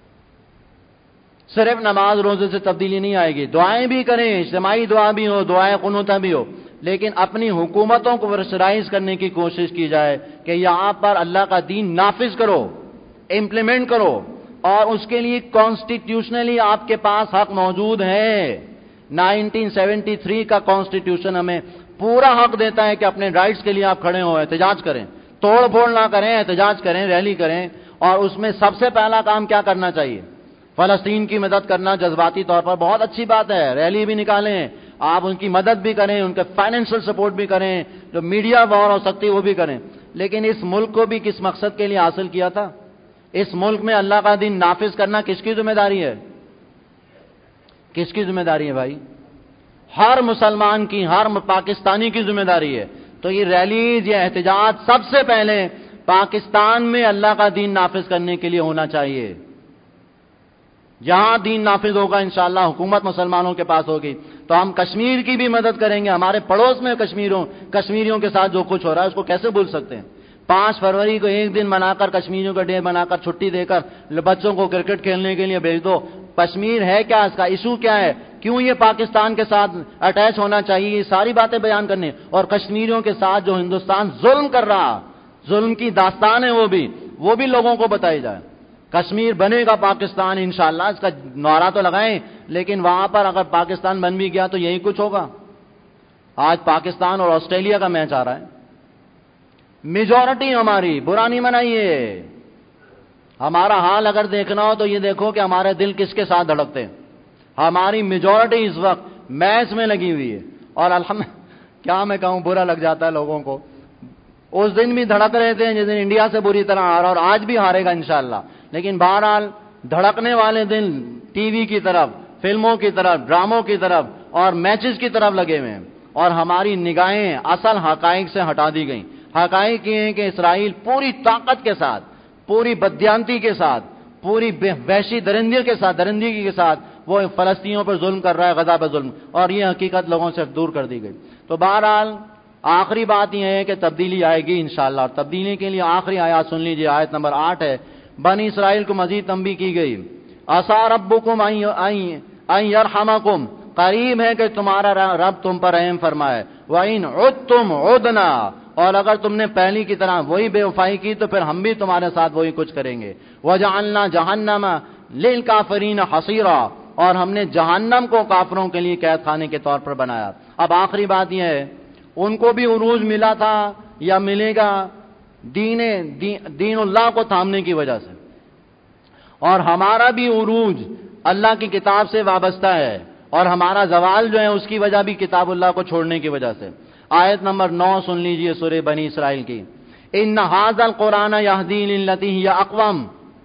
صرف نماز روزے سے تبدیلی نہیں آئے گی. دعائیں بھی کریں, اجتماعی دعا بھی ہو, دعائیں قنوتہ بھی ہو, لیکن اپنی حکومتوں کو ورسرائز کرنے کی کوشش کی جائے کہ یہاں پر اللہ کا دین نافذ کرو, امپلیمنٹ کرو, اور اس کے لیے کانسٹیٹیوشنلی آپ کے پاس حق موجود ہے. 1973 کا کانسٹیٹیوشن ہمیں پورا حق دیتا ہے کہ اپنے رائٹس کے لیے آپ کھڑے ہو, احتجاج کریں, توڑ پھوڑ نہ کریں, احتجاج کریں, ریلی کریں. اور اس میں سب سے پہلا کام کیا کرنا چاہیے؟ فلسطین کی مدد کرنا. جذباتی طور پر بہت اچھی بات ہے, ریلی بھی نکالیں, آپ ان کی مدد بھی کریں, ان کے فائنینشل سپورٹ بھی کریں, جو میڈیا وار ہو سکتی ہے وہ بھی کریں. لیکن اس ملک کو بھی کس مقصد کے لیے حاصل کیا تھا؟ اس ملک میں اللہ کا دین نافذ کرنا کس کی ذمہ داری ہے؟ کس کی ذمہ داری ہے بھائی؟ ہر مسلمان کی، ہر پاکستانی کی ذمہ داری ہے۔ تو یہ ریلیز، یہ احتجاج سب سے پہلے پاکستان میں اللہ کا دین نافذ کرنے کے لیے ہونا چاہیے۔ جہاں دین نافذ ہوگا انشاءاللہ حکومت مسلمانوں کے پاس ہوگی، تو ہم کشمیر کی بھی مدد کریں گے۔ ہمارے پڑوس میں کشمیریوں کے ساتھ جو کچھ ہو رہا ہے اس کو کیسے بھول سکتے ہیں؟ 5 فروری کو ایک دن منا کر، کشمیریوں کا ڈے بنا کر، چھٹی دے کر بچوں کو کرکٹ کھیلنے کے لیے بھیج دو۔ کشمیر ہے کیا؟ اس کا ایشو کیا ہے؟ کیوں یہ پاکستان کے ساتھ اٹیچ ہونا چاہیے؟ یہ ساری باتیں بیان کرنے، اور کشمیریوں کے ساتھ جو ہندوستان ظلم کر رہا، ظلم کی داستان ہے وہ بھی لوگوں کو بتائی جائے۔ کشمیر بنے گا پاکستان انشاءاللہ، اس کا نعرہ تو لگائیں، لیکن وہاں پر اگر پاکستان بن بھی گیا تو یہی کچھ ہوگا۔ آج پاکستان اور آسٹریلیا کا میچ آ رہا ہے، میجورٹی ہماری، برا نہیں منائیے۔ ہمارا حال اگر دیکھنا ہو تو یہ دیکھو کہ ہمارے دل کس کے ساتھ دھڑکتے ہیں۔ ہماری میجورٹی اس وقت میچ میں لگی ہوئی ہے، اور کیا میں کہوں، برا لگ جاتا ہے لوگوں کو۔ اس دن بھی دھڑک رہے تھے جس دن انڈیا سے بری طرح ہارا، اور آج بھی ہارے گا انشاءاللہ، لیکن بہرحال دھڑکنے والے دن ٹی وی کی طرف، فلموں کی طرف، ڈراموں کی طرف اور میچز کی طرف لگے ہوئے ہیں، اور ہماری نگاہیں اصل حقائق سے ہٹا دی گئیں۔ حقائق یہ ہیں کہ اسرائیل پوری طاقت کے ساتھ، پوری بددیانتی کے ساتھ، پوری وحشی درندگی کے ساتھ وہ فلسطینیوں پر ظلم کر رہا ہے، غزہ پہ ظلم، اور یہ حقیقت لوگوں سے دور کر دی گئی۔ تو بہرحال آخری بات یہ ہے کہ تبدیلی آئے گی انشاءاللہ، اور تبدیلی کے لیے آخری آیات سن لیجیے، آیت نمبر 8 ہے۔ بنی اسرائیل کو مزید تنبیہ کی گئی، عسیٰ ربکم ان یرحمکم، قریب ہے کہ تمہارا رب تم پر رحم فرمائے، وَإِنْ عُدْتُمْ عُدْنَا، اور اگر تم نے پہلی کی طرح وہی بے وفائی کی تو پھر ہم بھی تمہارے ساتھ وہی کچھ کریں گے۔ وَجَعَلْنَا جَهَنَّمَ لِلْكَافِرِينَ حَصِيرًا، اور ہم نے جہنم کو کافروں کے لیے قید خانے کے طور پر بنایا۔ اب آخری بات یہ ہے، ان کو بھی عروج ملا تھا یا ملے گا دین اللہ کو تھامنے کی وجہ سے، اور ہمارا بھی عروج اللہ کی کتاب سے وابستہ ہے، اور ہمارا زوال جو ہے اس کی وجہ بھی کتاب اللہ کو چھوڑنے کی وجہ سے۔ آیت نمبر 9 سن لیجئے سورہ بنی اسرائیل کی، ان ھذا القرآن یہدی للتی ہی اقوم،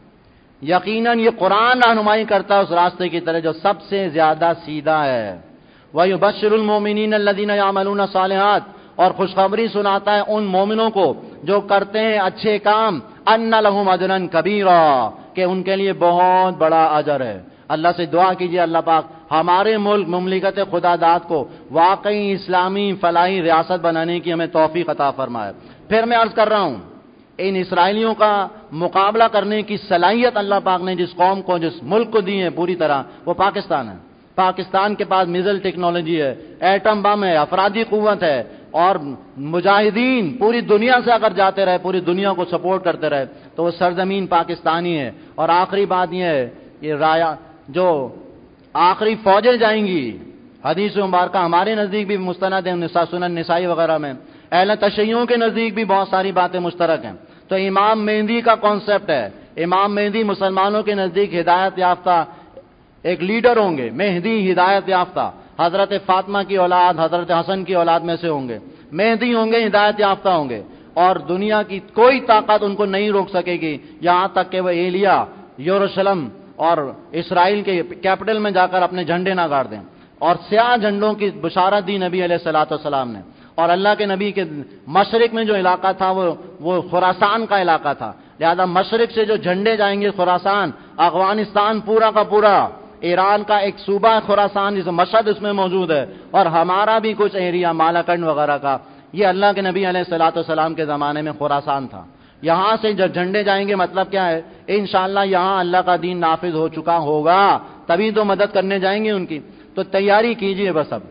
یقیناً یہ قرآن رہنمائی کرتا ہے اس راستے کی طرح جو سب سے زیادہ سیدھا ہے۔ وَيُبَشِّرُ الْمُؤْمِنِينَ الَّذِينَ يَعْمَلُونَ الصَّالِحَاتِ، اور خوشخبری سناتا ہے ان مومنوں کو جو کرتے ہیں اچھے کام، أَنَّ لَهُمْ أَجْرًا كَبِيرًا، کہ ان کے لیے بہت بڑا اجر ہے۔ اللہ سے دعا کیجئے اللہ پاک ہمارے ملک مملکت خدا داد کو واقعی اسلامی فلاحی ریاست بنانے کی ہمیں توفیق عطا فرمائے۔ پھر میں عرض کر رہا ہوں، ان اسرائیلیوں کا مقابلہ کرنے کی صلاحیت اللہ پاک نے جس قوم کو، جس ملک کو دی ہے پوری طرح، وہ پاکستان ہے۔ پاکستان کے پاس میزائل ٹیکنالوجی ہے، ایٹم بم ہے، افرادی قوت ہے، اور مجاہدین پوری دنیا سے اگر جاتے رہے، پوری دنیا کو سپورٹ کرتے رہے، تو وہ سرزمین پاکستانی ہے۔ اور آخری بات یہ ہے، یہ رایا جو آخری فوجیں جائیں گی، حدیث مبارکہ ہمارے نزدیک بھی مستند ہے، سنن نسائی وغیرہ میں، اہل تشیعوں کے نزدیک بھی بہت ساری باتیں مشترک ہیں۔ تو امام مہدی کا کانسیپٹ ہے، امام مہدی مسلمانوں کے نزدیک ہدایت یافتہ ایک لیڈر ہوں گے، مہدی ہدایت یافتہ، حضرت فاطمہ کی اولاد، حضرت حسن کی اولاد میں سے ہوں گے، مہدی ہوں گے، ہدایت یافتہ ہوں گے، اور دنیا کی کوئی طاقت ان کو نہیں روک سکے گی، یہاں تک کہ وہ ایلیا یروشلم اور اسرائیل کے کیپٹل میں جا کر اپنے جھنڈے نہ گاڑ دیں۔ اور سیاہ جھنڈوں کی بشارت دی نبی علیہ الصلوۃ والسلام نے، اور اللہ کے نبی کے مشرق میں جو علاقہ تھا وہ خراسان کا علاقہ تھا، لہذا مشرق سے جو جھنڈے جائیں گے خراسان، افغانستان پورا کا پورا، ایران کا ایک صوبہ خراسان جس مشہد اس میں موجود ہے، اور ہمارا بھی کچھ ایریا مالاکنڈ وغیرہ کا، یہ اللہ کے نبی علیہ الصلوۃ والسلام کے زمانے میں خراسان تھا۔ یہاں سے جب جھنڈے جائیں گے مطلب کیا ہے؟ انشاءاللہ یہاں اللہ کا دین نافذ ہو چکا ہوگا، تبھی تو مدد کرنے جائیں گے ان کی۔ تو تیاری کیجئے، بس اب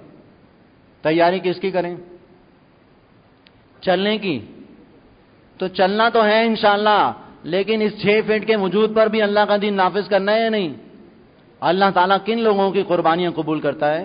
تیاری کس کی کریں؟ چلنے کی تو چلنا تو ہے انشاءاللہ، لیکن اس 6 فٹ کے وجود پر بھی اللہ کا دین نافذ کرنا ہے یا نہیں؟ اللہ تعالیٰ کن لوگوں کی قربانیاں قبول کرتا ہے؟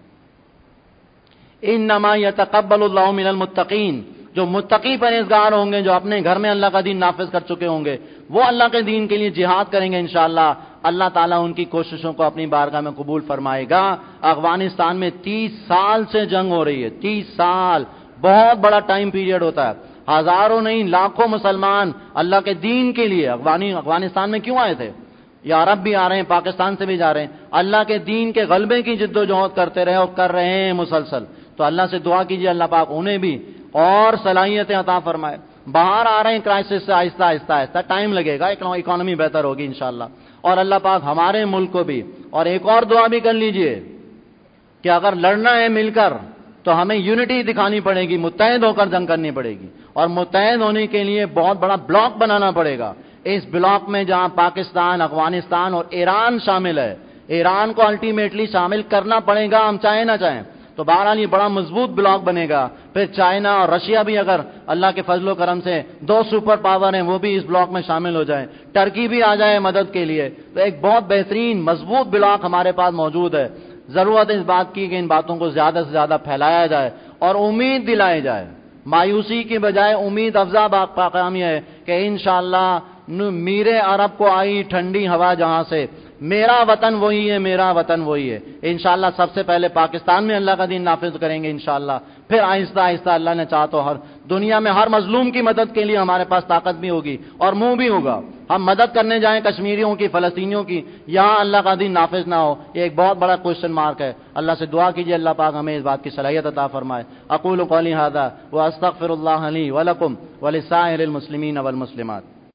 انما یتقبل اللہ من المتقین، جو متقی پرہیزگار ہوں گے، جو اپنے گھر میں اللہ کا دین نافذ کر چکے ہوں گے، وہ اللہ کے دین کے لیے جہاد کریں گے انشاءاللہ، اللہ تعالیٰ ان کی کوششوں کو اپنی بارگاہ میں قبول فرمائے گا۔ افغانستان میں 30 سال سے جنگ ہو رہی ہے، 30 سال، بہت بڑا ٹائم پیریڈ ہوتا ہے. ہزاروں نہیں لاکھوں مسلمان اللہ کے دین کے لیے افغانستان میں کیوں آئے تھے؟ یا عرب بھی آ رہے ہیں، پاکستان سے بھی جا رہے ہیں، اللہ کے دین کے غلبے کی جد و جہد کرتے رہے اور کر رہے ہیں مسلسل. تو اللہ سے دعا کیجیے اللہ پاک انہیں بھی اور صلاحیتیں عطا فرمائے. باہر آ رہے ہیں کرائسس سے آہستہ آہستہ آہستہ، ٹائم لگے گا، اکانومی بہتر ہوگی انشاءاللہ. اور اللہ پاک ہمارے ملک کو بھی. اور ایک اور دعا بھی کر لیجئے کہ اگر لڑنا ہے مل کر تو ہمیں یونٹی دکھانی پڑے گی، متحد ہو کر جنگ کرنی پڑے گی. اور متحد ہونے کے لیے بہت بڑا بلاک بنانا پڑے گا. اس بلاک میں جہاں پاکستان، افغانستان اور ایران شامل ہے، ایران کو الٹیمیٹلی شامل کرنا پڑے گا، ہم چاہیں نہ چاہیں. تو بہرحال یہ بڑا مضبوط بلاک بنے گا. پھر چائنا اور رشیا بھی اگر اللہ کے فضل و کرم سے دو سپر پاور ہیں وہ بھی اس بلاک میں شامل ہو جائیں، ٹرکی بھی آ جائے مدد کے لیے، تو ایک بہت بہترین مضبوط بلاک ہمارے پاس موجود ہے. ضرورت اس بات کی کہ ان باتوں کو زیادہ سے زیادہ پھیلایا جائے اور امید دلائی جائے. مایوسی کی بجائے امید افزا کام یہ ہے کہ انشاءاللہ میرے عرب کو آئی ٹھنڈی ہوا جہاں سے، میرا وطن وہی ہے، میرا وطن وہی ہے. انشاءاللہ سب سے پہلے پاکستان میں اللہ کا دین نافذ کریں گے انشاءاللہ، پھر آہستہ آہستہ اللہ نے چاہا تو ہر دنیا میں ہر مظلوم کی مدد کے لیے ہمارے پاس طاقت بھی ہوگی اور منہ بھی ہوگا. ہم مدد کرنے جائیں کشمیریوں کی، فلسطینیوں کی، یہاں اللہ کا دین نافذ نہ ہو، یہ ایک بہت بڑا کوشچن مارک ہے. اللہ سے دعا کیجیے اللہ پاک ہمیں اس بات کی صلاحیت عطا فرمائے. اقول قولی ھذا واستغفر اللہ لی ولکم ولسائر المسلمین والمسلمات.